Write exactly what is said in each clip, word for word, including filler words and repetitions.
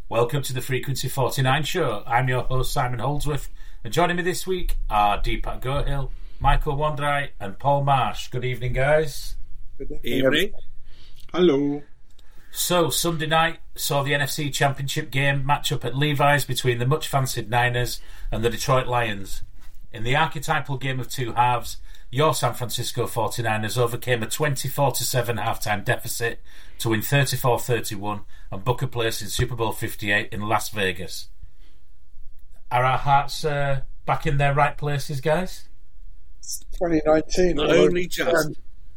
Welcome to the Frequency forty-nine show. I'm your host, Simon Holdsworth, and joining me this week are Deepak Gohill, Michael Wandrai, and Paul Marsh. Good evening, guys. Good evening. Hello. So, Sunday night saw the N F C Championship game match up at Levi's between the much-fancied Niners and the Detroit Lions. In the archetypal game of two halves, your San Francisco forty-niners overcame a twenty-four to seven halftime deficit to win thirty-four thirty-one and book a place in Super Bowl fifty-eight in Las Vegas. Are our hearts uh, back in their right places, guys? It's twenty nineteen. Not only just.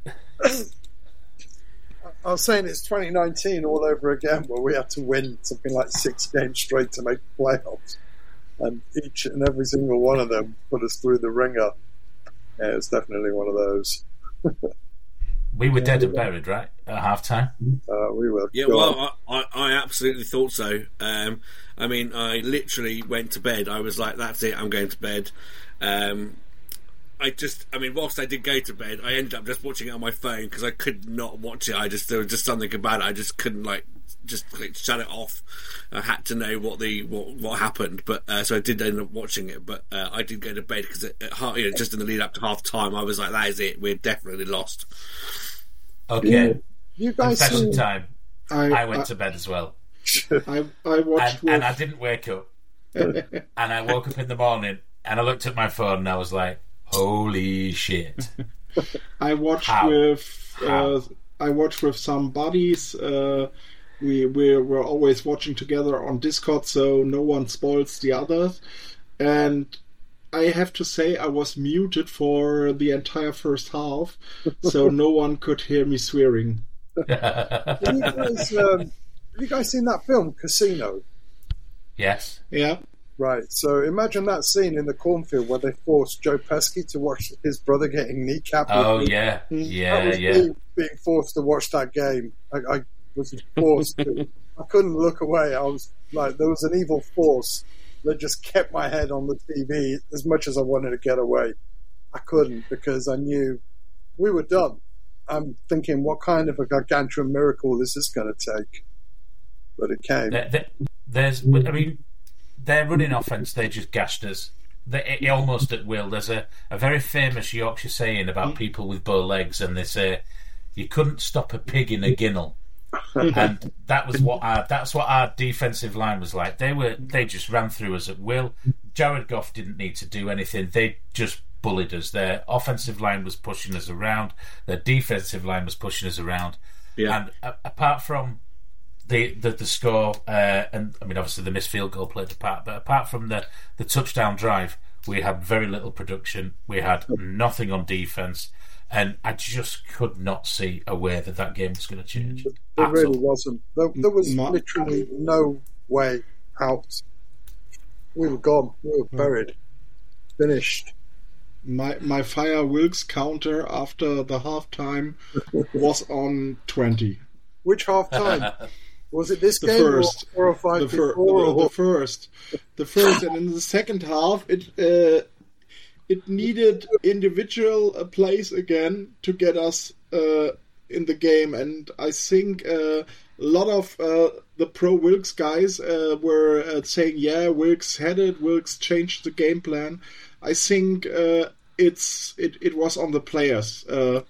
I was saying it's twenty nineteen all over again, where we had to win something like six games straight to make the playoffs. And each and every single one of them put us through the ringer. Yeah, it's definitely one of those. We were dead and buried, right, at halftime? Uh, we were. Yeah, gone. well, I, I, I absolutely thought so. Um, I mean, I literally went to bed. I was like, that's it, I'm going to bed. Um, I just, I mean, whilst I did go to bed, I ended up just watching it on my phone because I could not watch it. I just, there was just something about it. I just couldn't, like, just like, shut it off. I had to know what the what, what happened, but uh, so I did end up watching it. But uh, I did go to bed because at, at, you know, just in the lead up to half time, I was like, "That is it. We're definitely lost." Okay, yeah. You guys confession see... time. I, I went I, to bed as well. I, I watched, and, and I didn't wake up. And I woke up in the morning and I looked at my phone and I was like, "Holy shit!" I watched How? with uh, I watched with some buddies. Uh, we we were always watching together on Discord, so no one spoils the others. And I have to say, I was muted for the entire first half, so no one could hear me swearing. Have you guys, um, have you guys seen that film, Casino? Yes. Yeah. Right, so imagine that scene in the cornfield where they forced Joe Pesci to watch his brother getting kneecapped. Oh, yeah. Yeah, that was yeah. me being forced to watch that game. I, I was forced to. I couldn't look away. I was like, there was an evil force that just kept my head on the T V as much as I wanted to get away. I couldn't because I knew we were done. I'm thinking, what kind of a gargantuan miracle is this going to take? But it came. There, there, there's, I mean, their running offence, they just gashed us. They, it, almost at will. There's a, a very famous Yorkshire saying about people with bow legs, and they say, you couldn't stop a pig in a ginnel. And that was what our that's what our defensive line was like. They were they just ran through us at will. Jared Goff didn't need to do anything. They just bullied us. Their offensive line was pushing us around. Their defensive line was pushing us around. Yeah. And uh, apart from the the, the score, uh, and I mean obviously the missed field goal played a part, but apart from the the touchdown drive, we had very little production. We had nothing on defense. And I just could not see a way that that game was going to change. There really wasn't. There, there was literally no way out. We were gone. We were buried. Finished. My my Fire Wilkes counter after the halftime was on twenty. Which halftime? Was it this the game first, or four or five the, fir- before? the, Or... the first, the first, and in the second half, it uh, it needed individual uh, plays again to get us uh, in the game, and I think uh, a lot of uh, the pro Wilkes guys uh, were uh, saying, "Yeah, Wilkes had it. Wilkes changed the game plan." I think uh, it's it, it was on the players uh,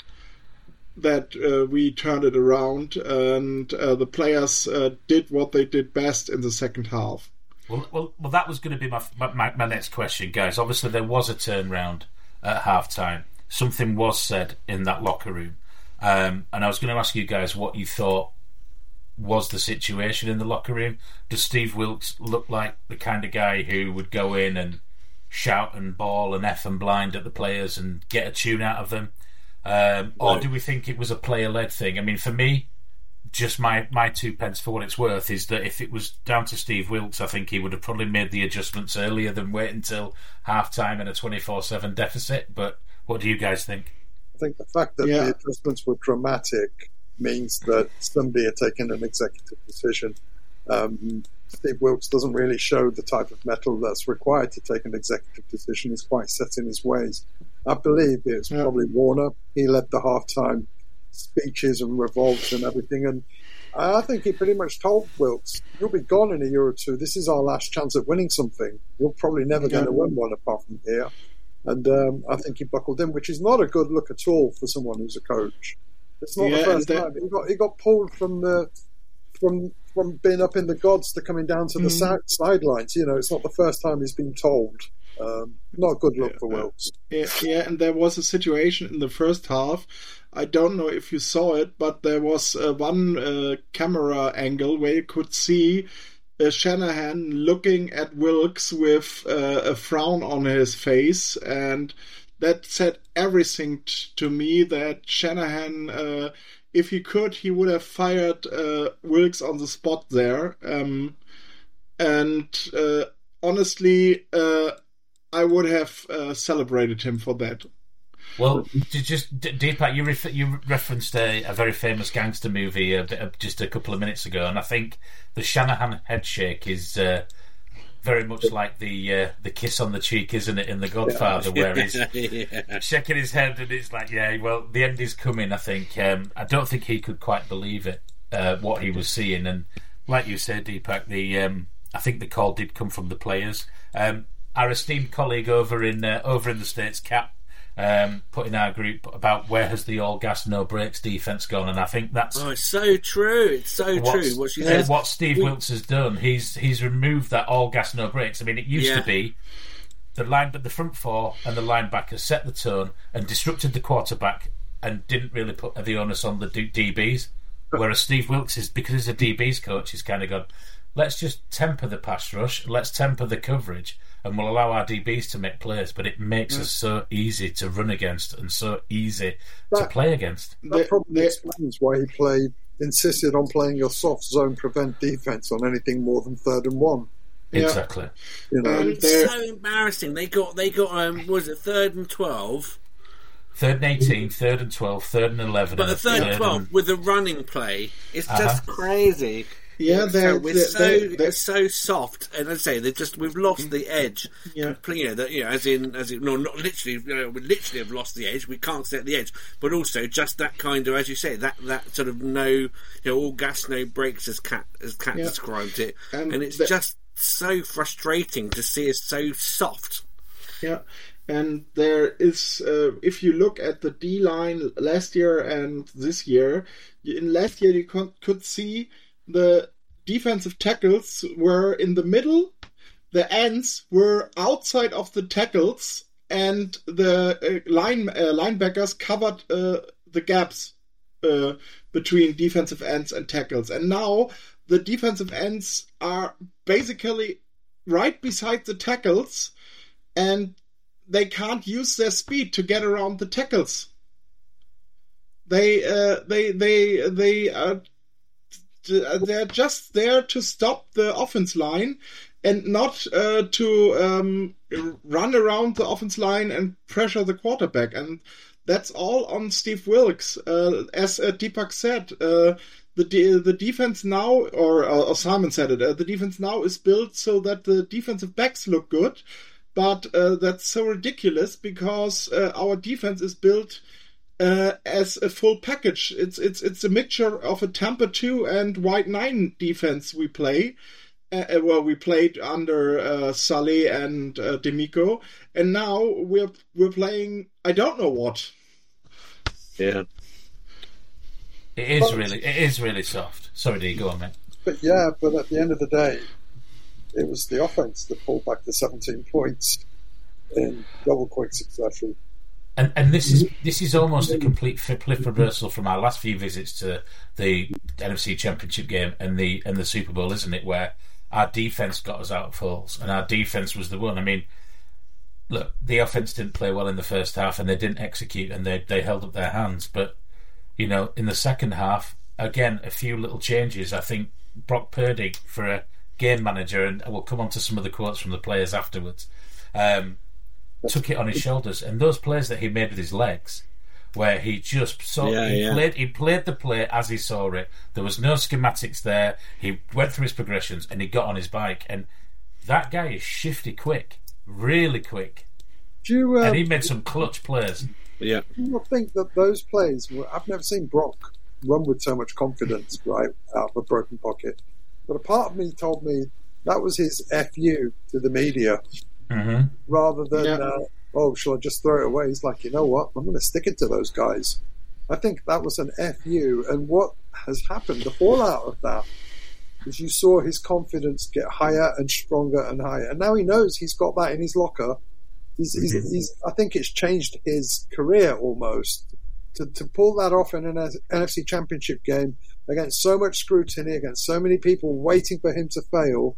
that uh, we turned it around, and uh, the players uh, did what they did best in the second half. Well, well, well, that was going to be my, my my next question, guys. Obviously, there was a turnaround at halftime. Something was said in that locker room, um, and I was going to ask you guys what you thought was the situation in the locker room. Does Steve Wilkes look like the kind of guy who would go in and shout and bawl and F and blind at the players and get a tune out of them, um, or do we think it was a player-led thing? I mean, for me, just my, my two pence for what it's worth is that if it was down to Steve Wilkes, I think he would have probably made the adjustments earlier than wait until half-time and a twenty-four seven deficit. But what do you guys think? I think the fact that yeah. the adjustments were dramatic means that somebody had taken an executive decision. Um, Steve Wilkes doesn't really show the type of mettle that's required to take an executive decision. He's quite set in his ways. I believe it's yeah. probably Warner. He led the halftime speeches and revolts and everything, and I think he pretty much told Wilkes, "You'll be gone in a year or two. This is our last chance at winning something. You're probably never going to win one apart from here." And um, I think he buckled in, which is not a good look at all for someone who's a coach. It's not Yeah, the first and time he got he got pulled from the from from being up in the gods to coming down to the Mm. si- sidelines. You know, it's not the first time he's been told. Um, not a good look for Wilkes. Yeah, yeah, and there was a situation in the first half. I don't know if you saw it, but there was uh, one uh, camera angle where you could see uh, Shanahan looking at Wilkes with uh, a frown on his face, and that said everything t- to me. That Shanahan, uh, if he could, he would have fired uh, Wilkes on the spot there. Um, and uh, honestly, uh, I would have uh, celebrated him for that. Well, to just D- Deepak, you ref- you referenced a, a very famous gangster movie a bit, uh, just a couple of minutes ago, and I think the Shanahan headshake is uh, very much like the uh, the kiss on the cheek, isn't it, in The Godfather, where he's yeah. shaking his head, and it's like, yeah, well, the end is coming. I think um, I don't think he could quite believe it, uh, what he was seeing, and like you said, Deepak, the um, I think the call did come from the players. Um, our esteemed colleague over in uh, over in the States, Cap, um, put in our group about where has the all gas no brakes defence gone, and I think that's Oh, it's so true. It's so what, true. What she uh, says. what Steve Wilkes has done. He's he's removed that all gas no brakes. I mean, it used Yeah. to be the line, but the front four and the linebackers set the tone and disrupted the quarterback and didn't really put the onus on the D- DBs. Whereas Steve Wilkes is, because he's a D Bs coach, he's kind of gone, let's just temper the pass rush, let's temper the coverage, and we'll allow our D Bs to make plays. But it makes us so easy to run against and so easy to That- play against. That They- probably they- explains why he played insisted on playing a soft zone prevent defense on anything more than third and one. Yeah. Exactly. You know, Um, It's They're- so embarrassing. They got they got um what was it third and twelve, Third and eighteen, third and twelve, third and eleven. but and the third and and- twelve with the running play. It's Uh-huh. just crazy. Yeah, It's they're, so, we're they're, so they're, they're- it's so soft, and as I say, they just we've lost the edge. Yeah. Completely, you know, that, you know, as in as in no, not literally. You know, we literally have lost the edge. We can't set the edge, but also just that kind of, as you say, that that sort of no, you know, all gas no brakes, as Cat as Cat Yeah. described it, And and it's the- just so frustrating to see us so soft. Yeah, and there is, uh, if you look at the D line last year and this year, in last year you con- could see the defensive tackles were in the middle, the ends were outside of the tackles, and the uh, line uh, linebackers covered uh, the gaps uh, between defensive ends and tackles. And now the defensive ends are basically right beside the tackles, and they can't use their speed to get around the tackles. They uh, they they they are they're just there to stop the offense line and not uh, to um, run around the offense line and pressure the quarterback. And that's all on Steve Wilkes. Uh, as uh, Deepak said, uh, the de- the defense now, or, or Simon said it, uh, the defense now is built so that the defensive backs look good. But uh, that's so ridiculous because uh, our defense is built uh, as a full package. It's it's it's a mixture of a Tampa two and White nine defense we play. Uh, well, we played under uh, Saleh and uh, D'Amico, and now we're we're playing I don't know what. Yeah. It is really, it is really soft. Sorry, D, go on, mate. but yeah, but at the end of the day, it was the offense that pulled back the seventeen points in double quick succession. And and this is this is almost a complete flip reversal from our last few visits to the N F C Championship game and the and the Super Bowl, isn't it? Where our defense got us out of holes, and our defense was the one. I mean, look, the offense didn't play well in the first half, and they didn't execute, and they they held up their hands. But you know, in the second half, again, a few little changes. I think Brock Purdy, for a game manager, and we'll come on to some of the quotes from the players afterwards, um, took it on his shoulders. And those plays that he made with his legs, where he just saw, Yeah, he yeah. played, he played the play as he saw it. There was no schematics there. He went through his progressions and he got on his bike. And that guy is shifty quick, really quick, Do you, um, and he made some clutch plays. Yeah. do you not think that those plays were, I've never seen Brock run with so much confidence, right, out of a broken pocket. But a part of me told me that was his F U to the media, mm-hmm. rather than, yeah. uh, oh, shall I just throw it away? He's like, you know what? I'm going to stick it to those guys. I think that was an F U. And what has happened, the fallout of that, is you saw his confidence get higher and stronger and higher. And now he knows he's got that in his locker. He's, mm-hmm. he's, he's, I think it's changed his career almost. To, to pull that off in an N F C Championship game against so much scrutiny, against so many people waiting for him to fail,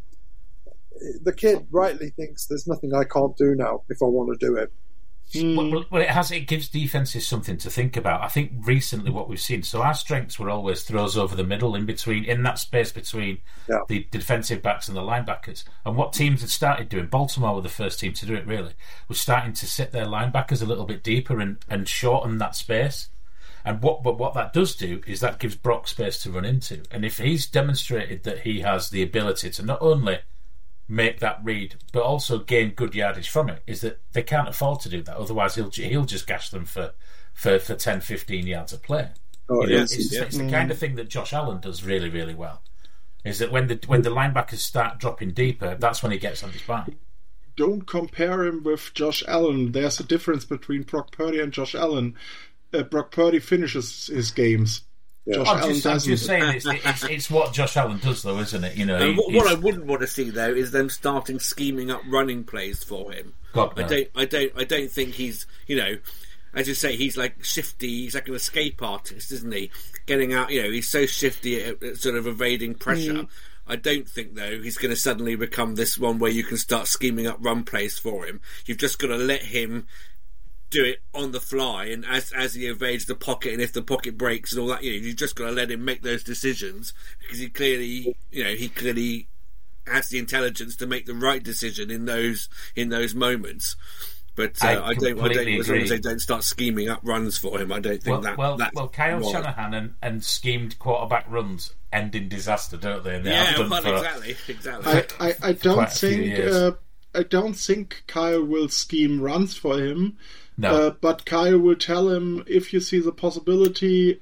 the kid rightly thinks there's nothing I can't do now if I want to do it. Mm. Well, well, it has. It gives defenses something to think about. I think recently what we've seen. So our strengths were always throws over the middle, in between, in that space between yeah. the defensive backs and the linebackers. And what teams had started doing, Baltimore were the first team to do it. Really, was starting to sit their linebackers a little bit deeper and, and shorten that space. And what, but what that does do is that gives Brock space to run into. And if he's demonstrated that he has the ability to not only make that read, but also gain good yardage from it, is that they can't afford to do that. Otherwise, he'll he'll just gash them for, for, for ten, fifteen yards a play. Oh, you know, yes, it's, yeah. it's the kind of thing that Josh Allen does really, really well. Is that when the when the linebackers start dropping deeper, that's when he gets on his back. Don't compare him with Josh Allen. There's a difference between Brock Purdy and Josh Allen. Uh, Brock Purdy finishes his games. Yeah. Josh I'm Allen just, I'm doesn't. just saying it's, it's it's what Josh Allen does, though, isn't it? You know, And he- what, what I he's- wouldn't want to see though is them starting scheming up running plays for him. God, I no. don't, I don't, I don't think he's, you know, as you say, he's like shifty. He's like an escape artist, isn't he? Getting out, you know, he's so shifty at, at sort of evading pressure. Mm. I don't think though he's going to suddenly become this one where you can start scheming up run plays for him. You've just got to let him do it on the fly, and as as he evades the pocket, and if the pocket breaks and all that, you know, you've just got to let him make those decisions, because he clearly, you know, he clearly has the intelligence to make the right decision in those in those moments. But uh, I I, don't, I don't. completely As long as agree. they don't start scheming up runs for him, I don't think Well, that. well, that's well, Kyle wrong. Shanahan and, and schemed quarterback runs end in disaster, don't they? And they have Yeah, done well, for- exactly, exactly. I, I, I don't quite a few think years. uh, I don't think Kyle will scheme runs for him. No, Uh, but Kyle will tell him, if you see the possibility,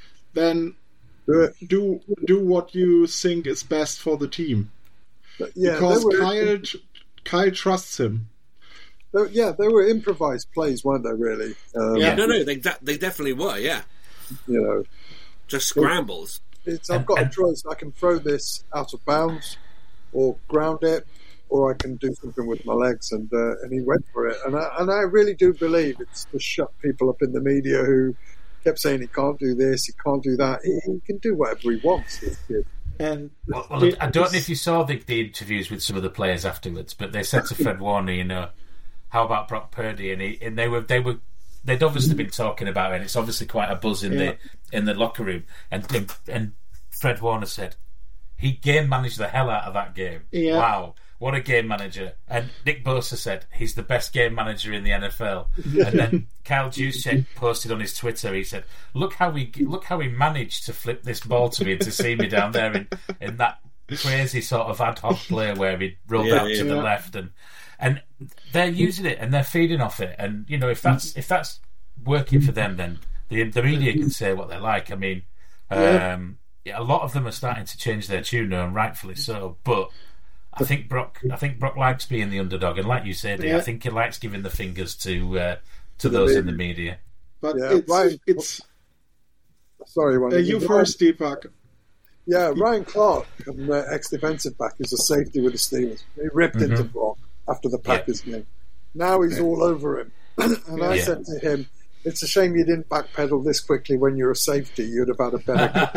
then Do it. do do what you think is best for the team. But yeah, Because they were, Kyle Kyle trusts him. they- yeah, they were improvised plays, weren't they? Really? Um, Yeah. no, no, they de- they definitely were. Yeah, You know, just scrambles. it's I've And- got and- a choice. I can throw this out of bounds, or ground it, or I can do something with my legs. And uh, and he went for it. And I, and I really do believe it's to shut people up in the media who kept saying he can't do this, he can't do that. He, he can do whatever he wants. This kid. And well, well, I don't know if you saw the, the interviews with some of the players afterwards, but they said to Fred Warner, you know, how about Brock Purdy? And he and they were they were they'd obviously been talking about it. And it's obviously quite a buzz in Yeah. the in the locker room. And and, and Fred Warner said he game managed the hell out of that game. Yeah. Wow. What a game manager. And Nick Bosa said he's the best game manager in the N F L. And then Kyle Juszczyk posted on his Twitter, he said, look how he look how he managed to flip this ball to me and to see me down there in, in that crazy sort of ad hoc play where he rolled Yeah, out yeah. to the left, and and they're using it and they're feeding off it. And you know, if that's if that's working for them, then the the media can say what they like. I mean, um, yeah, a lot of them are starting to change their tune now, and rightfully so. But I think Brock, I think Brock likes being the underdog, and like you said, Yeah. I think he likes giving the fingers to uh, to the those media. in the media. but Yeah, it's right. it's Sorry, one uh, you first, Deepak. Yeah, Ryan Clark, an uh, ex-defensive back, is a safety with the Steelers. He ripped Mhm. into Brock after the Packers game. Now he's all over him. And I Yeah. said to him, it's a shame you didn't backpedal this quickly when you're a safety. You'd have had a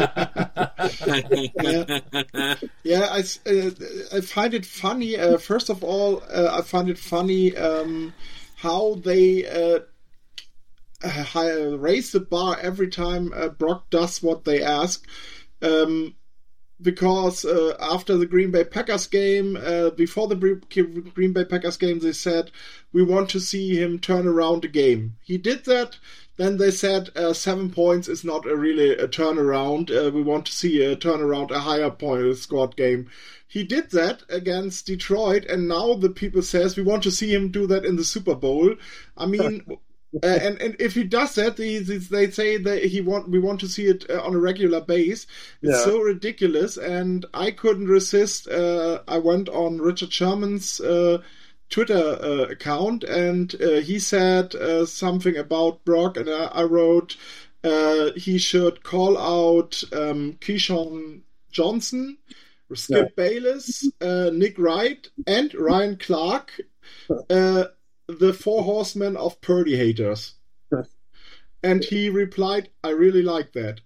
better... Yeah, I, s- uh, I find it funny. Uh, first of all, uh, I find it funny um, how they uh, uh, hi- raise the bar every time uh, Brock does what they ask. Um, because uh, after the Green Bay Packers game, uh, before the Bre- Green Bay Packers game, they said, we want to see him turn around the game. He did that. Then they said uh, seven points is not a really a turnaround. Uh, we want to see a turnaround, a higher point scored game. He did that against Detroit, and now the people says we want to see him do that in the Super Bowl. I mean, Uh, and and if he does that, they, they say that he want we want to see it uh, on a regular base. It's Yeah. so ridiculous, and I couldn't resist. Uh, I went on Richard Sherman's uh, Twitter uh, account, and uh, he said uh, something about Brock, and I, I wrote uh, he should call out um, Keyshawn Johnson, Skip Yeah. Bayless, uh, Nick Wright, and Ryan Clark. Uh, the four horsemen of Purdy haters. And he replied, I really like that.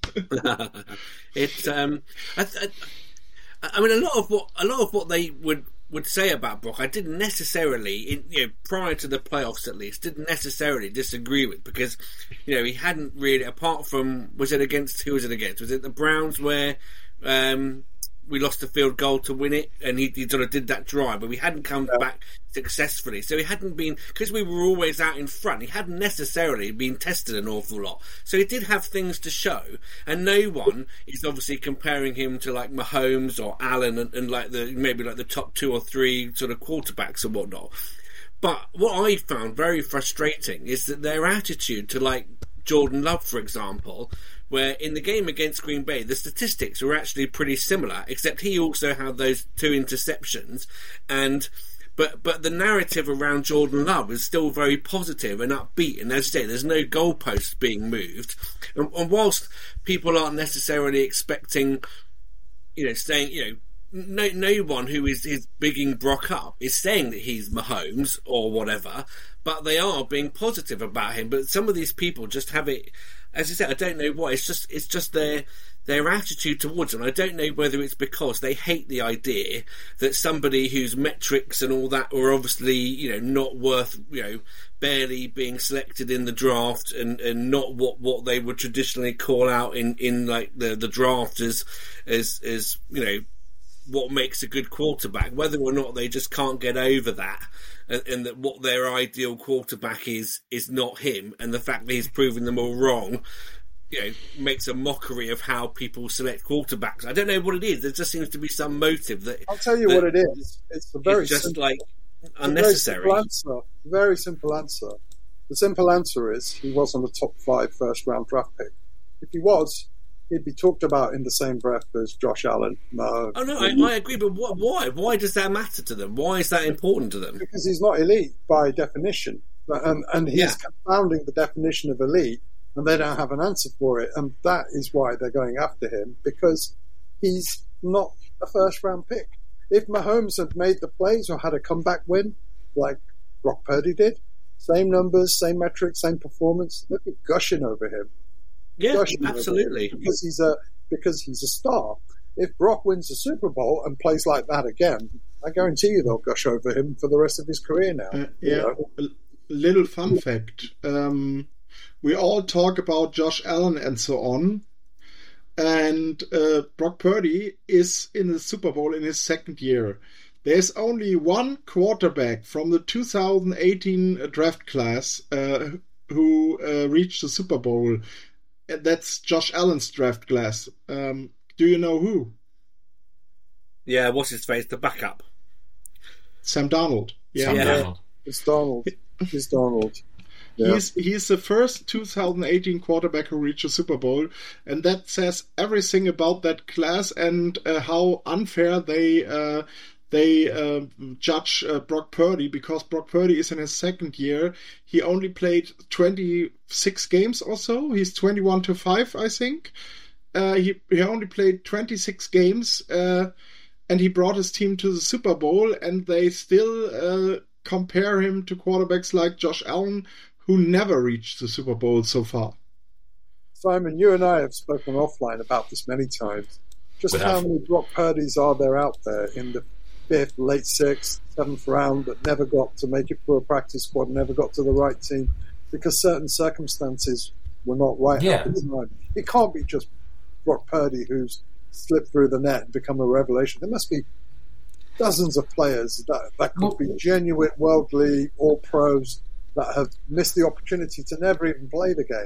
It's um, I, I, I mean, a lot of what a lot of what they would would say about Brock, I didn't necessarily, in, you know, prior to the playoffs at least, didn't necessarily disagree with, because, you know, he hadn't really, apart from, was it against, who was it against? Was it the Browns where um, we lost the field goal to win it, and he, he sort of did that drive, but we hadn't come Yeah. back successfully. So he hadn't been, because we were always out in front, he hadn't necessarily been tested an awful lot. So he did have things to show, and no one is obviously comparing him to like Mahomes or Allen and, and like the maybe like the top two or three sort of quarterbacks and whatnot. But what I found very frustrating is that their attitude to like Jordan Love, for example, where in the game against Green Bay, the statistics were actually pretty similar, except he also had those two interceptions, and But but the narrative around Jordan Love is still very positive and upbeat. And as I say, there's no goalposts being moved. And, and whilst people aren't necessarily expecting, you know, saying, you know, no no one who is, is bigging Brock up is saying that he's Mahomes or whatever, but they are being positive about him. But some of these people just have it, as I said, I don't know why. It's just it's just their their attitude towards him. I don't know whether it's because they hate the idea that somebody whose metrics and all that are obviously, you know, not worth, you know, barely being selected in the draft, and, and not what, what they would traditionally call out in, in like the, the draft as, as, as, you know, what makes a good quarterback, whether or not they just can't get over that, and, and that what their ideal quarterback is, is not him, and the fact that he's proven them all wrong, you know, makes a mockery of how people select quarterbacks. I don't know what it is. There just seems to be some motive that I'll tell you that what it is. It's a very it's just simple, like it's unnecessary. A very simple answer. Very simple answer. The simple answer is he wasn't a top five first round draft pick. If he was, he'd be talked about in the same breath as Josh Allen. No, Oh no, I, I agree, but what, why? Why does that matter to them? Why is that important to them? because he's not elite by definition, and and he's Yeah. confounding the definition of elite, and they don't have an answer for it, and that is why they're going after him, because he's not a first round pick. If Mahomes had made the plays or had a comeback win like Brock Purdy did, same numbers, same metrics, same performance, they'd be gushing over him. Yeah, Gushing over him absolutely. because he's a because he's a star. If Brock wins the Super Bowl and plays like that again, I guarantee you they'll gush over him for the rest of his career now. Uh, You yeah, know? a little fun fact. Um, we all talk about Josh Allen and so on. And uh, Brock Purdy is in the Super Bowl in his second year. There's only one quarterback from the two thousand eighteen draft class uh, who uh, reached the Super Bowl. And that's Josh Allen's draft class. Um, do you know who? Yeah, what's his face? The backup. Sam Darnold. Yeah. Sam Yeah. Darnold. It's Donald. It's Donald. Yeah. He's he's the first two thousand eighteen quarterback who reached a Super Bowl, and that says everything about that class and uh, how unfair they uh, they uh, judge uh, Brock Purdy, because Brock Purdy is in his second year. He only played twenty-six games or so. He's twenty-one to five, I think. Uh, he he only played twenty-six games, uh, and he brought his team to the Super Bowl, and they still uh, compare him to quarterbacks like Josh Allen, who never reached the Super Bowl so far. Simon, you and I have spoken offline about this many times. Just We how have. many Brock Purdys are there out there in the fifth, late sixth, seventh round that never got to make it for a practice squad, never got to the right team because certain circumstances were not right Yeah. at the time. It can't be just Brock Purdy who's slipped through the net and become a revelation. There must be dozens of players that, that could be genuine worldly all pros that have missed the opportunity to never even play the game.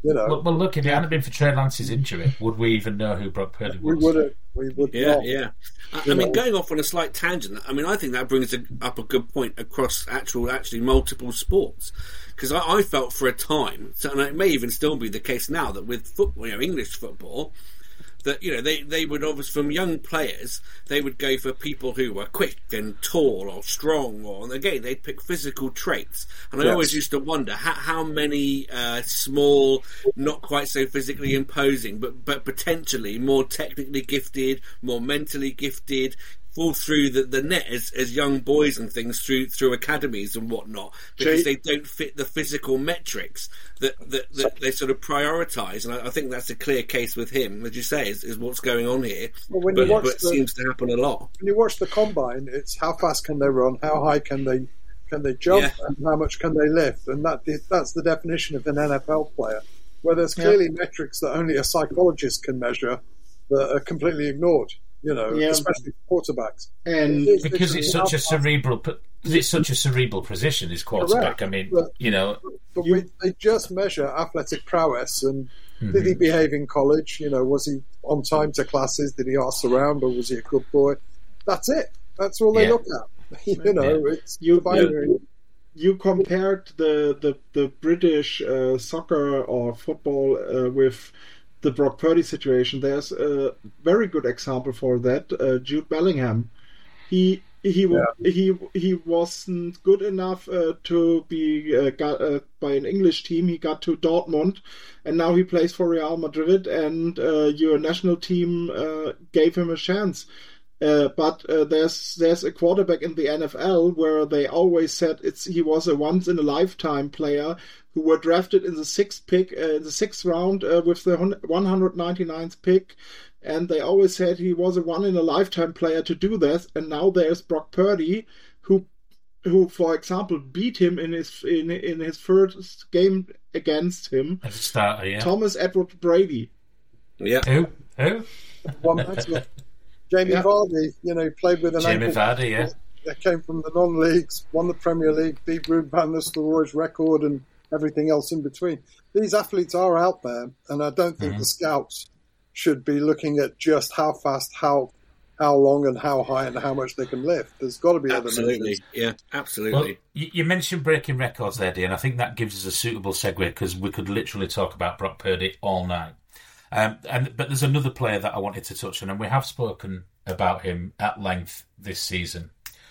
You know, well, well, look, if it hadn't been for Trey Lance's injury, would we even know who Brock Purdy was? We wouldn't. We would yeah, not. yeah. I, I mean, going off on a slight tangent, I mean, I think that brings a, up a good point across actual, actually multiple sports. Because I, I felt for a time, so, and it may even still be the case now, that with football, you know, English football, that, you know, they, they would obviously, from young players, they would go for people who were quick and tall or strong, or, and again, they'd pick physical traits. And I Yes. always used to wonder how, how many uh, small, not quite so physically imposing, but, but potentially more technically gifted, more mentally gifted, fall through the, the net as, as young boys and things through through academies and whatnot, because Jay- they don't fit the physical metrics that, that, that they sort of prioritise. And I, I think that's a clear case with him, as you say, is, is what's going on here. Well, when but you watch but the- seems to happen a lot. When you watch the combine, it's how fast can they run, how high can they can they jump, Yeah. and how much can they lift, and that that's the definition of an N F L player. Where there's clearly metrics that only a psychologist can measure that are completely ignored. You know, Yeah. especially quarterbacks. And It's Because literally it's how such a fast- cerebral, because it's such a cerebral position. Is quarterback? Correct. I mean, But- you know, But You- we, they just measure athletic prowess and Mm-hmm. did he behave in college? You know, was he on time to classes? Did he ask around, or was he a good boy? That's it. That's all they Yeah. look at. You know, it's You- binary. you compared the the, the British uh, soccer or football uh, with the Brock Purdy situation. There's a very good example for that. Uh, Jude Bellingham. He he wa- he he wasn't good enough uh, to be uh, got uh, by an English team. He got to Dortmund, and now he plays for Real Madrid. And uh, your national team uh, gave him a chance. Uh, but uh, there's there's a quarterback in the N F L where they always said it's he was a once in a lifetime player who were drafted in the sixth pick uh, in the sixth round uh, with the one hundred ninety-ninth pick, and they always said he was a one in a lifetime player to do this. And now there's Brock Purdy who who for example beat him in his in in his first game against him, as a starter, yeah. Thomas Edward Brady. Yeah. Who? Who? One matchup. Jamie Yeah. Vardy, you know, played with an Jamie ankle Vardy, yeah. that came from the non-leagues, won the Premier League, beat Ruud van Nistelrooy's record and everything else in between. These athletes are out there, and I don't think Mhm. the scouts should be looking at just how fast, how how long, and how high, and how much they can lift. There's got to be other Absolutely. measures. Yeah, Well, absolutely. you, you mentioned breaking records there, Dean. I think that gives us a suitable segue because we could literally talk about Brock Purdy all night. Um, and but there's another player that I wanted to touch on, and we have spoken about him at length this season.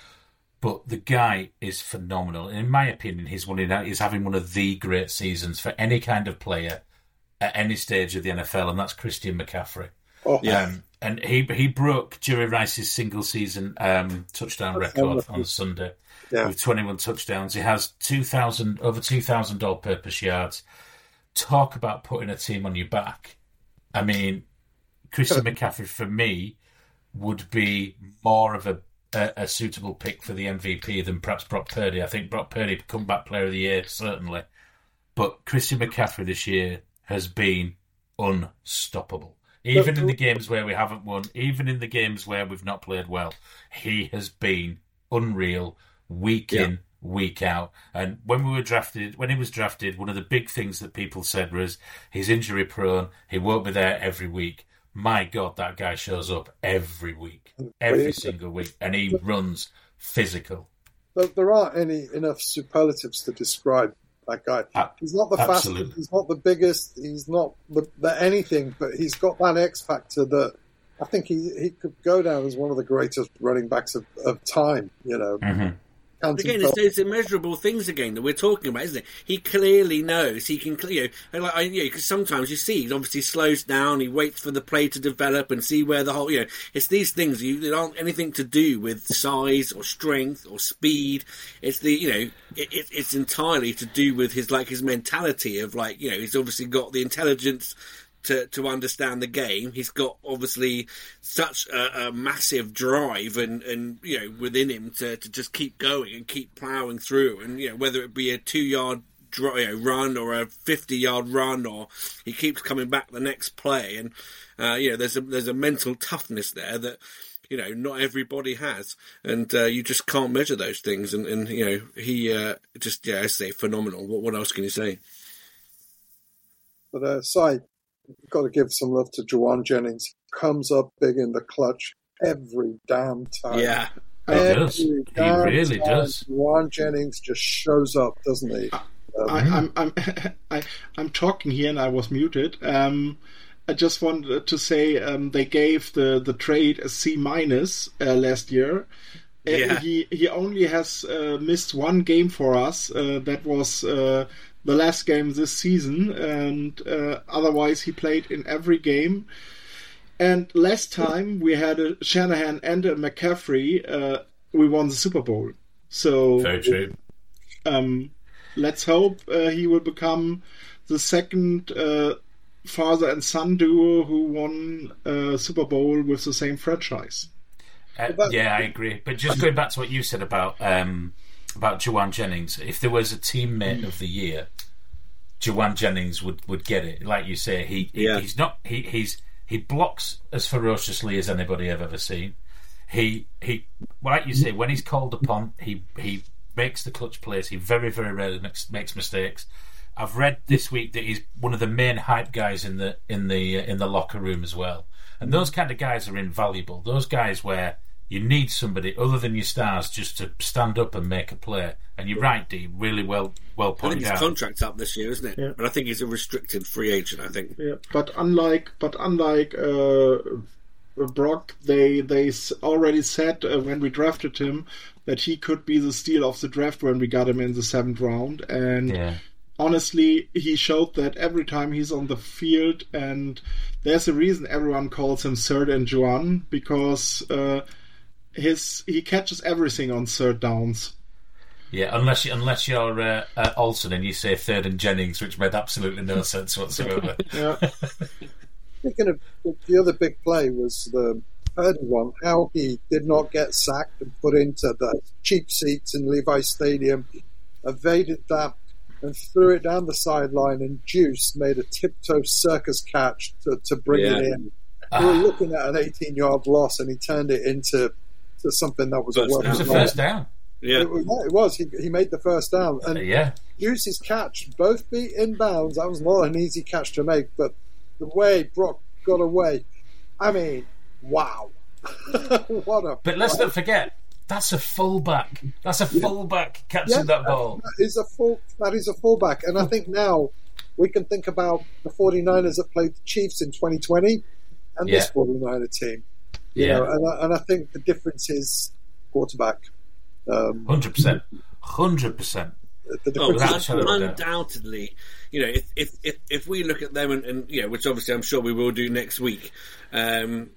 But the guy is phenomenal. In my opinion, he's one of, he's having one of the great seasons for any kind of player at any stage of the N F L, and that's Christian McCaffrey. Oh, Yeah. Um, and he he broke Jerry Rice's single season um, touchdown That's record wonderful. on Sunday yeah. with twenty-one touchdowns. He has two thousand over two thousand all-purpose yards. Talk about putting a team on your back. I mean, Christian McCaffrey for me would be more of a, a a suitable pick for the M V P than perhaps Brock Purdy. I think Brock Purdy comeback player of the year certainly, but Christian McCaffrey this year has been unstoppable. Even in the games where we haven't won, even in the games where we've not played well, he has been unreal week Yeah. in, week out. And when we were drafted, when he was drafted, one of the big things that people said was he's injury prone, he won't be there every week. My God, that guy shows up every week, every single week, and he runs physical. There, there aren't any enough superlatives to describe that guy. A- He's not the absolutely. fastest, he's not the biggest, he's not the, the anything, but he's got that X factor that I think he, he could go down as one of the greatest running backs of, of time, you know. Mm-hmm. Can't Again, tell- it's those immeasurable things again that we're talking about, isn't it? He clearly knows he can, you know, and like I, you know, 'cause sometimes you see he obviously slows down, he waits for the play to develop and see where the whole, you know, it's these things you, that aren't anything to do with size or strength or speed. It's the, you know, it, it, it's entirely to do with his like his mentality of like, you know, he's obviously got the intelligence to, to understand the game. He's got obviously such a, a massive drive and, and, you know, within him to, to just keep going and keep ploughing through. And, you know, whether it be a two yard dri- you know, run or a fifty yard run, or he keeps coming back the next play. And, uh, you know, there's a, there's a mental toughness there that, you know, not everybody has. And, uh, you just can't measure those things. And, and you know, he, uh, just, yeah, I say phenomenal. What, what else can you say? But aside, you've got to give some love to Juwan Jennings. Comes up big in the clutch every damn time. Yeah. He does. He really time, does. Juwan Jennings just shows up, doesn't he? Um, I, I'm I'm I, I'm talking here and I was muted. Um, I just wanted to say um, they gave the, the trade a C minus uh, last year. Uh, Yeah. He he only has uh, missed one game for us. Uh, that was uh, the last game this season, and uh, otherwise he played in every game. And last time we had a Shanahan and a McCaffrey, uh, we won the Super Bowl. So Very true. um, let's hope uh, he will become the second uh, father and son duo who won a Super Bowl with the same franchise. Uh, yeah, I agree. But just going back to what you said about um, about Juwan Jennings, if there was a teammate of the year, Juwan Jennings would, would get it. Like you say, he, he Yeah. he's not he he's he blocks as ferociously as anybody I've ever seen. He he, like you say, when he's called upon, he he makes the clutch plays. He very very rarely makes, makes mistakes. I've read this week that he's one of the main hype guys in the in the uh, in the locker room as well. And those kind of guys are invaluable. Those guys where you need somebody other than your stars just to stand up and make a play. And you're right, Dee, really well well I think pointed his out. contract's up this year, isn't it? Yeah. But I think he's a restricted free agent, I think. Yeah, but unlike but unlike uh, Brock, they they s- already said uh, when we drafted him that he could be the steal of the draft when we got him in the seventh round, and Yeah. honestly, he showed that every time he's on the field, and there's a reason everyone calls him Third and Juwan, because uh, his he catches everything on third downs. Yeah, unless you, unless you're uh, uh, Olsen and you say Third and Jennings, which made absolutely no sense whatsoever. Yeah. Speaking of the other big play was the Purdy one, how he did not get sacked and put into the cheap seats in Levi Stadium, evaded that and threw it down the sideline, and Juice made a tiptoe circus catch to, to bring Yeah. it in. Ah. We were looking at an eighteen-yard loss, and he turned it into to something that was First a down. It was a welcome first down. Yeah. It was, yeah, it was. He, he made the first down. And Yeah. Juice's catch, both feet inbounds, that was not an easy catch to make, but the way Brock got away, I mean, wow. What a But let's not forget, that's a fullback. That's a fullback catching Yeah, that ball. That is a full. That is a fullback, and I think now we can think about the 49ers that played the Chiefs in twenty twenty and this Yeah. 49er team. You Yeah. know, and I, and I think the difference is quarterback. Um, one hundred percent. one hundred percent. the Oh, difference without is, shadow of a doubt. undoubtedly, you know, if, if if if we look at them and, and you know, which obviously I'm sure we will do next week, um,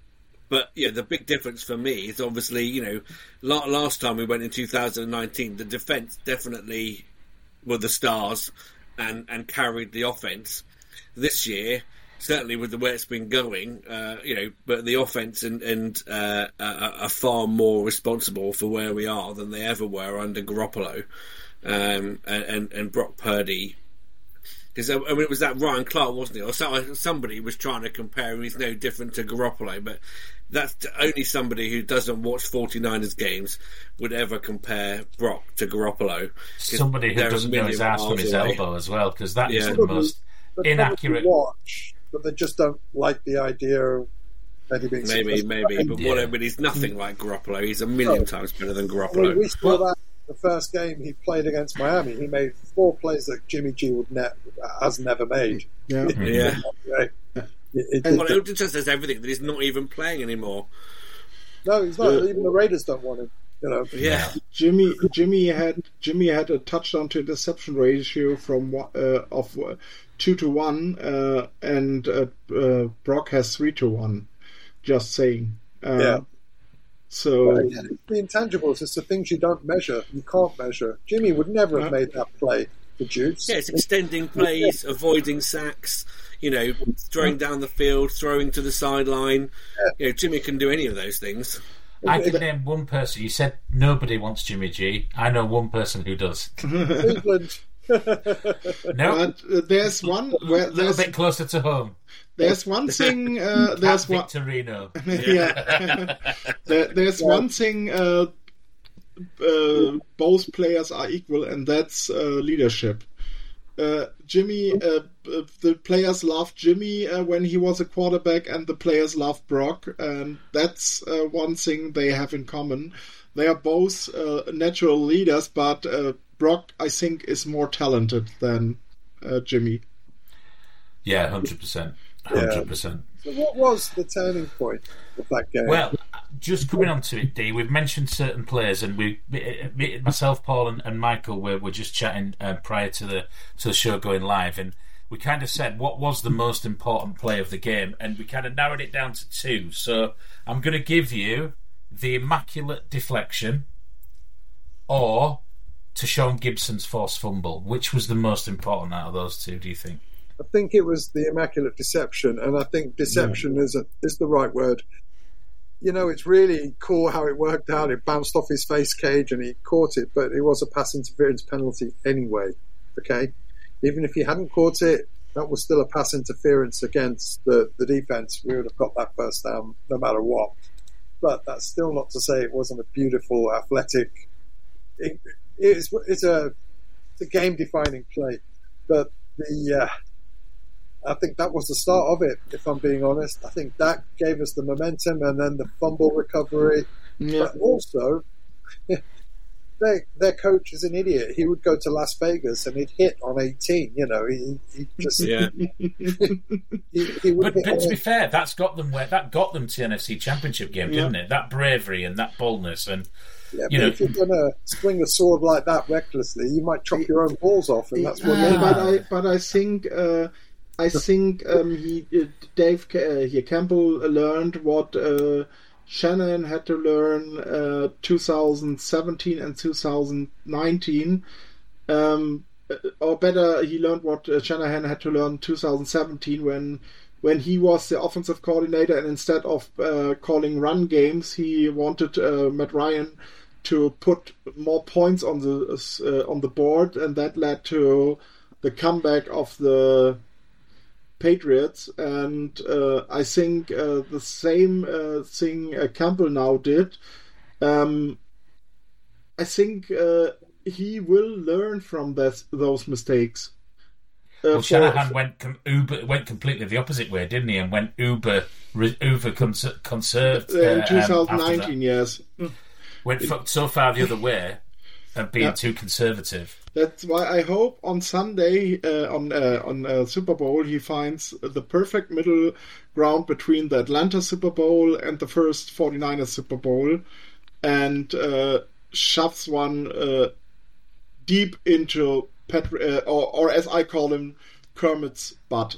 but yeah, the big difference for me is obviously, you know, la- last time we went in two thousand nineteen, the defense definitely were the stars and and carried the offense. This year, certainly with the way it's been going, uh, you know, but the offense and, and uh, are, are far more responsible for where we are than they ever were under Garoppolo um, and, and and Brock Purdy. Because I mean, it was that Ryan Clark, wasn't it? Or so, somebody was trying to compare him. He's no different to Garoppolo, but that's only somebody who doesn't watch 49ers games would ever compare Brock to Garoppolo. 'Cause Somebody who they're a doesn't know his million ass from miles his away. elbow as well, because that is Yeah. the most but inaccurate. probably watch, but they just don't like the idea of Eddie being Maybe, successful. maybe, but Yeah. whatever. But he's nothing like Garoppolo. He's a million times better than I mean, Garoppolo. we saw that the first game he played against Miami. He made four plays that Jimmy G would ne- has never made. Yeah. Yeah. Right. It- it- And- Well, it just says everything that he's not even playing anymore. no, he's not. Yeah. Even the Raiders don't want him. You know. Yeah, Jimmy Jimmy had Jimmy had a touchdown to interception ratio from one- uh, of uh, two to one, uh, and uh, uh, Brock has three to one. Just saying. Uh, Yeah. So But again, it's the intangibles. It's the things you don't measure. You can't measure. Jimmy would never have Yeah. made that play for Juice. yeah. It's extending plays, avoiding sacks. You know, throwing down the field, throwing to the sideline. You know, Jimmy can do any of those things. I could name one person. You said nobody wants Jimmy G. I know one person who does. Cleveland. No, but uh, there's one where a little there's bit closer to home. there's one thing uh, Pat there's one Victorino. yeah there, there's one thing uh, uh, both players are equal, and that's uh, leadership. uh, Jimmy, uh, the players loved Jimmy uh, when he was a quarterback, and the players loved Brock, and that's uh, one thing they have in common. They are both uh, natural leaders, but uh, Brock, I think, is more talented than uh, Jimmy. Yeah, one hundred percent. one hundred percent. So what was the turning point of that game? Well, just coming on to it, Dee, we've mentioned certain players, and we, myself, Paul, and, and Michael were, were just chatting uh, prior to the to the show going live, and we kind of said what was the most important play of the game, and we kind of narrowed it down to two. So I'm going to give you the immaculate deflection or Tashawn Gibson's forced fumble. Which was the most important out of those two, do you think? I think it was the immaculate deception, and I think deception yeah. is a, is the right word. You know, it's really cool how it worked out. It bounced off his face cage and he caught it, but it was a pass interference penalty anyway, okay? Even if he hadn't caught it, that was still a pass interference against the, the defense. We would have got that first down no matter what. But that's still not to say it wasn't a beautiful, athletic... It, it's, it's a, it's a game-defining play, but the... Uh, I think that was the start of it, if I'm being honest. I think that gave us the momentum and then the fumble recovery. Yeah. But also, their, their coach is an idiot. He would go to Las Vegas and he'd hit on eighteen. You know, he, he just... Yeah. he, he would but but to be fair, that's got them where that got them to the N F C Championship game, yeah. didn't it? That bravery and that boldness. And yeah, you but know, if you're going to swing a sword like that recklessly, you might chop your own balls off, and that's what uh, they but I, but I think... Uh, I think um, he, uh, Dave uh, here, Campbell learned what uh, Shanahan had to learn uh, two thousand seventeen and two thousand nineteen. Um, or better, he learned what uh, Shanahan had to learn two thousand seventeen when when he was the offensive coordinator, and instead of uh, calling run games, he wanted uh, Matt Ryan to put more points on the uh, on the board, and that led to the comeback of the Patriots, and uh, I think uh, the same uh, thing uh, Campbell now did. Um, I think uh, he will learn from this, those mistakes. Uh, well, Shanahan for, went com- uber went completely the opposite way, didn't he? And went uber re- uber cons- conserved uh, in twenty nineteen. Um, yes, went f- so far the other way and being yeah. too conservative. That's why I hope on Sunday, uh, on uh, on uh, Super Bowl, he finds the perfect middle ground between the Atlanta Super Bowl and the first 49ers Super Bowl, and uh, shoves one uh, deep into Pat, uh, or, or as I call him, Kermit's butt.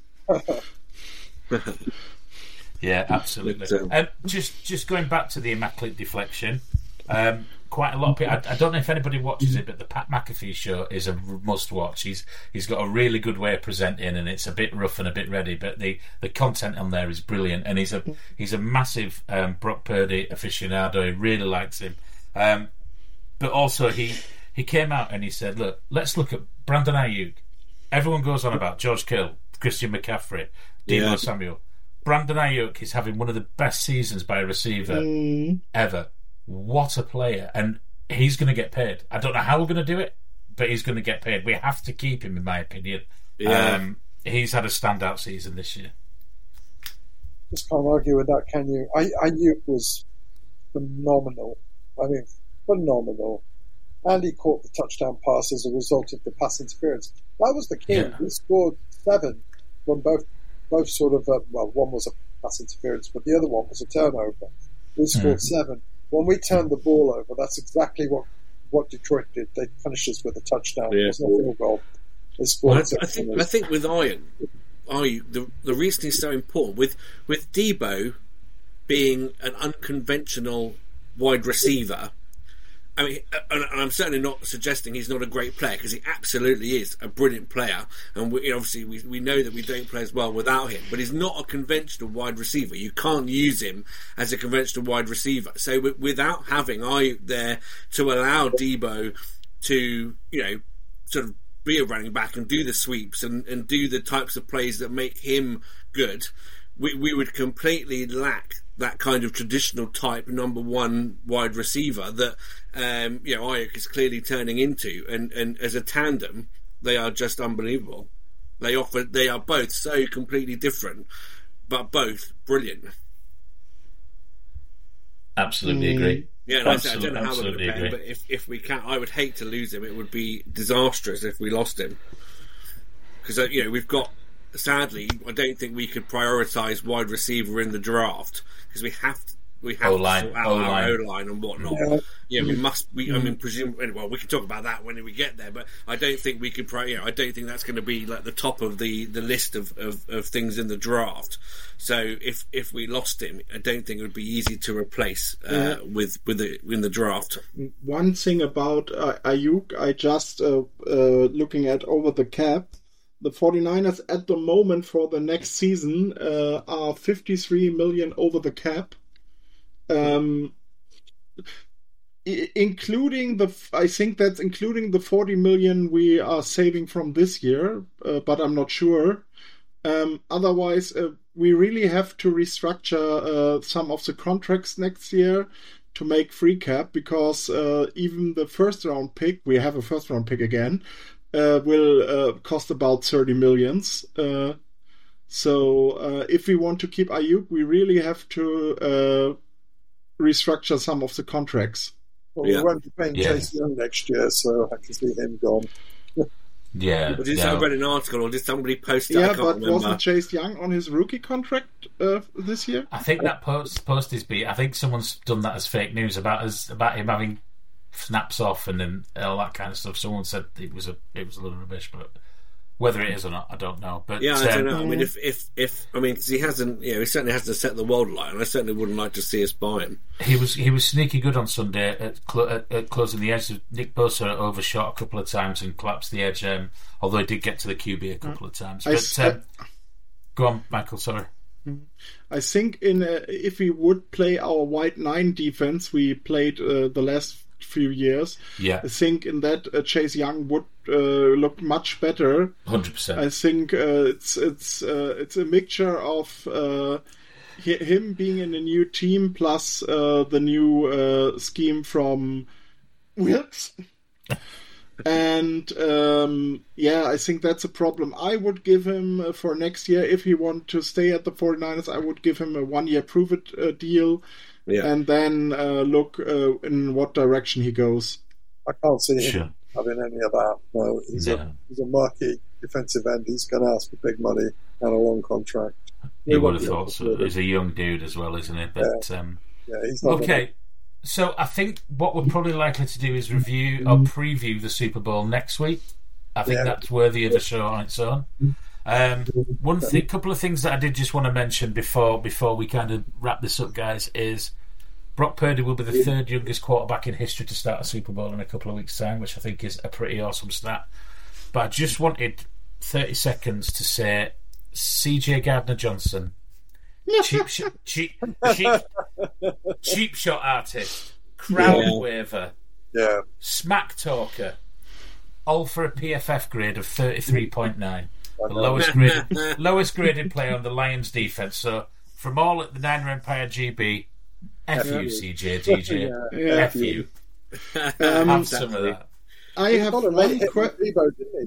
Yeah, absolutely. Um, just just going back to the immaculate deflection. Um, Quite a lot of people. I, I don't know if anybody watches it, but the Pat McAfee show is a must-watch. He's he's got a really good way of presenting, and it's a bit rough and a bit ready, but the, the content on there is brilliant. And he's a he's a massive um, Brock Purdy aficionado. He really likes him, um, but also he he came out and he said, "Look, let's look at Brandon Ayuk. Everyone goes on about George Kittle, Christian McCaffrey, Deebo yeah. Samuel. Brandon Ayuk is having one of the best seasons by a receiver mm. ever." What a player, and he's going to get paid. I don't know how we're going to do it, but he's going to get paid. We have to keep him, in my opinion. Yeah. Um, he's had a standout season this year. Just can't argue with that, can you? I, Ayuk was phenomenal. I mean, phenomenal. And he caught the touchdown pass as a result of the pass interference. That was the key. Yeah. He scored seven from both, both sort of, uh, well, one was a pass interference, but the other one was a turnover. We scored mm. seven. When we turned the ball over, that's exactly what, what Detroit did. They punished us with a touchdown. Yeah. It wasn't a field goal. They scored. Well, I, I think I think with Iron, I the the reason he's so important with with Deebo being an unconventional wide receiver. I mean, and I'm certainly not suggesting he's not a great player, because he absolutely is a brilliant player, and we, obviously we, we know that we don't play as well without him. But he's not a conventional wide receiver. You can't use him as a conventional wide receiver. So w- without having Ayuk there to allow Deebo to, you know, sort of be a running back and do the sweeps and, and do the types of plays that make him good, we, we would completely lack that kind of traditional type number one wide receiver that um, you know Ayuk is clearly turning into, and, and as a tandem, they are just unbelievable. They offer, they are both so completely different, but both brilliant. Absolutely Mm. agree. Yeah, and I, Absolute- said, I don't know how we're going absolutely to pay him, agree. but if, if we can, I would hate to lose him. It would be disastrous if we lost him. Because, uh, you know, we've got, sadly, I don't think we could prioritise wide receiver in the draft, because we have to, we have O-line, to sort out O-line. our O-line and whatnot. Yeah. Yeah, we must, we, I mean, presume, well, we can talk about that when we get there, but I don't think we could, pri- you know, I don't think that's going to be like the top of the, the list of, of, of things in the draft. So if, if we lost him, I don't think it would be easy to replace, uh, Yeah. with, with the, in the draft. One thing about uh, Ayuk, I just uh, uh, looking at over the cap, the 49ers at the moment for the next season uh, are fifty-three million over the cap. Um, I- including the, I think that's including the forty million we are saving from this year, uh, but I'm not sure. Um, otherwise, uh, we really have to restructure uh, some of the contracts next year to make free cap, because uh, even the first round pick, we have a first round pick again, uh, will uh, cost about thirty millions. Uh, so uh, if we want to keep Ayuk, we really have to uh, restructure some of the contracts. Well, Yeah. we won't be paying Yeah. Chase Young next year, so I can see him gone. Yeah. But did no. I read an article, or did somebody post it? I Yeah, can't but remember. wasn't Chase Young on his rookie contract uh, this year? I think that post post is be. I think someone's done that as fake news about us about him having snaps off and then all that kind of stuff. Someone said it was a it was a little rubbish, but whether it is or not, I don't know. But Yeah, I don't um, know. I mean, if, if, if I mean, 'cause he hasn't, you know, he certainly hasn't set the world alight, and I certainly wouldn't like to see us buy him. he was he was sneaky good on Sunday at, cl- at, at closing the edge. Nick Bosa overshot a couple of times and collapsed the edge. Um, although he did get to the Q B a couple of times. I But s- um, go on, Michael. Sorry. I think in uh, if we would play our white nine defense we played uh, the last few years, Yeah, I think in that uh, Chase Young would uh, look much better. hundred percent. I think uh, it's it's uh, it's a mixture of uh, hi- him being in a new team plus uh, the new uh, scheme from Wilkes. And um, yeah, I think that's a problem. I would give him uh, for next year, if he want to stay at the 49ers, I would give him a one-year prove-it uh, deal, Yeah. and then uh, look uh, in what direction he goes. I can't see him Sure. having any of that. No, he's, No. a, he's a marquee defensive end. He's going to ask for big money and a long contract. You He would won't have be thought able to so. do it. He's a young dude as well, isn't he? But um, Yeah, he's not okay. So I think what we're probably likely to do is review or preview the Super Bowl next week. I think Yeah. that's worthy of a show on its own. Um, one thing, couple of things that I did just want to mention before before we kind of wrap this up, guys, is Brock Purdy will be the third youngest quarterback in history to start a Super Bowl in a couple of weeks' time, which I think is a pretty awesome stat. But I just wanted thirty seconds to say C J Gardner-Johnson, cheap, sh- cheap, cheap, cheap shot artist, crowd Yeah. waver, Yeah, smack talker, all for a P F F grade of thirty-three point nine. I The know. lowest graded, lowest graded player on the Lions defense. So, from all at the Niner Empire G B, F Yeah. you, C J, D J. Yeah. F you. Um, Have some of that. I He have got a late one hit with question. Rebo, didn't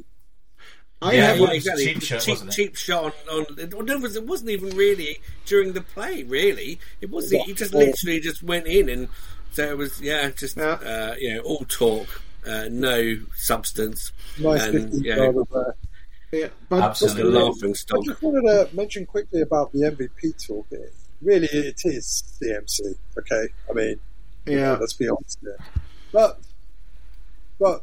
I Yeah, have yeah. a- exactly. cheap shot, cheap, wasn't it? cheap shot on. on well, no, it wasn't even really during the play. Really, it was. He just literally just went in, and so it was. Yeah, just Yeah. Uh, you know, all talk, uh, no substance, he? Nice and fifteen you know, yard there. Yeah, but Absolutely. just a laughing I stock. just wanted to mention quickly about the M V P talk. Really, it is C M C. Okay, I mean, yeah, let's be honest here. But, but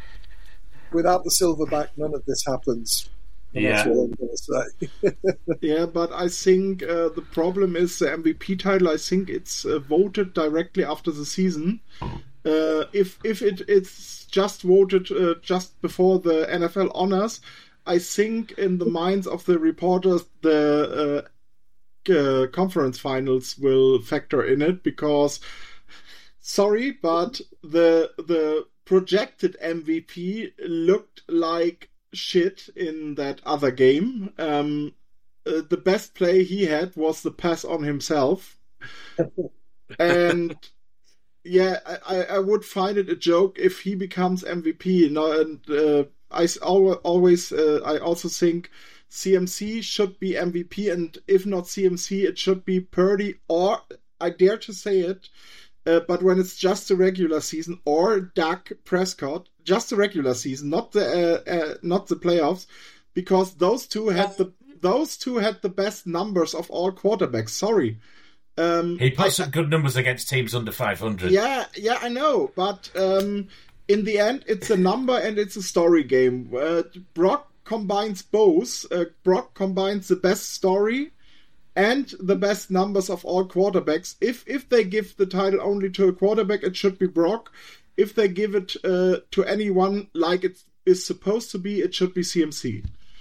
without the silverback, none of this happens. And Yeah. that's all I'm going to say. yeah, but I think uh, the problem is the M V P title. I think it's uh, voted directly after the season. Uh, if if it, it's just voted uh, just before the N F L honors, I think in the minds of the reporters the uh, uh, conference finals will factor in it, because sorry, but the the projected M V P looked like shit in that other game. Um, uh, the best play he had was the pass on himself, and yeah, I, I would find it a joke if he becomes M V P. No, and uh, I s- al- always, uh, I also think C M C should be M V P, and if not C M C, it should be Purdy, or I dare to say it, uh, but when it's just the regular season, or Dak Prescott, just the regular season, not the uh, uh, not the playoffs, because those two had the those two had the best numbers of all quarterbacks. Sorry. Um, he put I, some good numbers against teams under five hundred. Yeah, yeah, I know, but um, in the end, it's a number and it's a story game. Uh, Brock combines both. Uh, Brock combines the best story and the best numbers of all quarterbacks. If if they give the title only to a quarterback, it should be Brock. If they give it uh, to anyone like it is supposed to be, it should be C M C.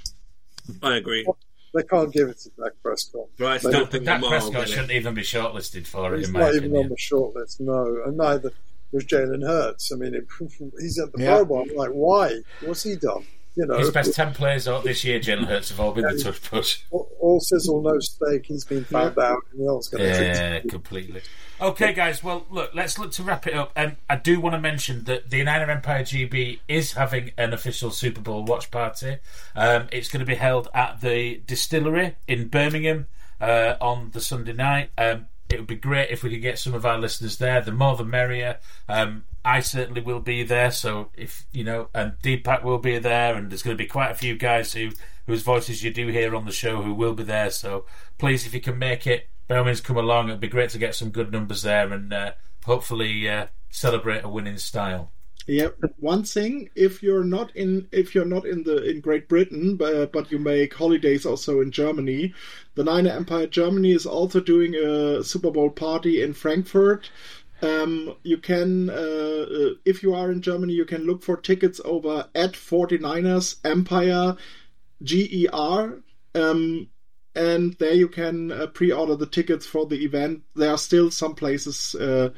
I agree. They can't give it to Dak Prescott. But I They- still think Dak Lamar will Prescott get it. shouldn't even be shortlisted for it, He's in my not even on opinion. the shortlist, no. And neither was Jalen Hurts. I mean, it, he's at the Yeah. Pro Bowl. I'm like, why? What's he done? You know, His best ten players out this year, Jalen Hurts, have all been the touch push. all, all sizzle, no steak. He's been found out, and no one's going to Yeah, completely. Okay, guys. Well, look, let's look to wrap it up. Um, I do want to mention that the Niner Empire G B is having an official Super Bowl watch party. Um, it's going to be held at the Distillery in Birmingham uh, on the Sunday night. Um, it would be great if we could get some of our listeners there. The more the merrier. Um, I certainly will be there. So if you know, and Deepak will be there, and there's going to be quite a few guys who whose voices you do hear on the show who will be there. So please, if you can make it, by all means, come along. It'd be great to get some good numbers there, and uh, hopefully uh, celebrate a win in style. Yeah, one thing: if you're not in, if you're not in the in Great Britain, but, but you make holidays also in Germany, the Niner Empire Germany is also doing a Super Bowl party in Frankfurt. Um, you can, uh, uh, if you are in Germany, you can look for tickets over at forty-niners Empire G E R. Um, and there you can uh, pre-order the tickets for the event. There are still some places uh,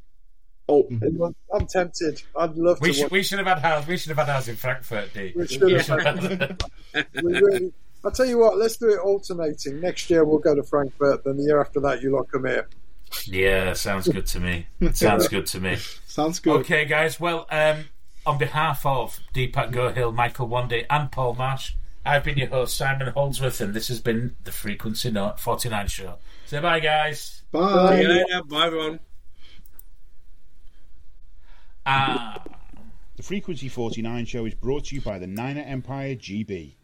open. I'm tempted. I'd love We to should watch. we should have had ours. We should have had ours in Frankfurt, D. We should have. We really, I'll tell you what, let's do it alternating. Next year we'll go to Frankfurt, then the year after that you lot come here. Yeah, sounds good to me. Sounds good to me. Sounds good. Okay, guys. Well, um, on behalf of Deepak Gohill, Michael Wandy, and Paul Marsh, I've been your host, Simon Holdsworth, and this has been the Frequency forty-nine Show. Say bye, guys. Bye. See you later. Bye, everyone. Ah. The Frequency forty-nine Show is brought to you by the Niner Empire G B.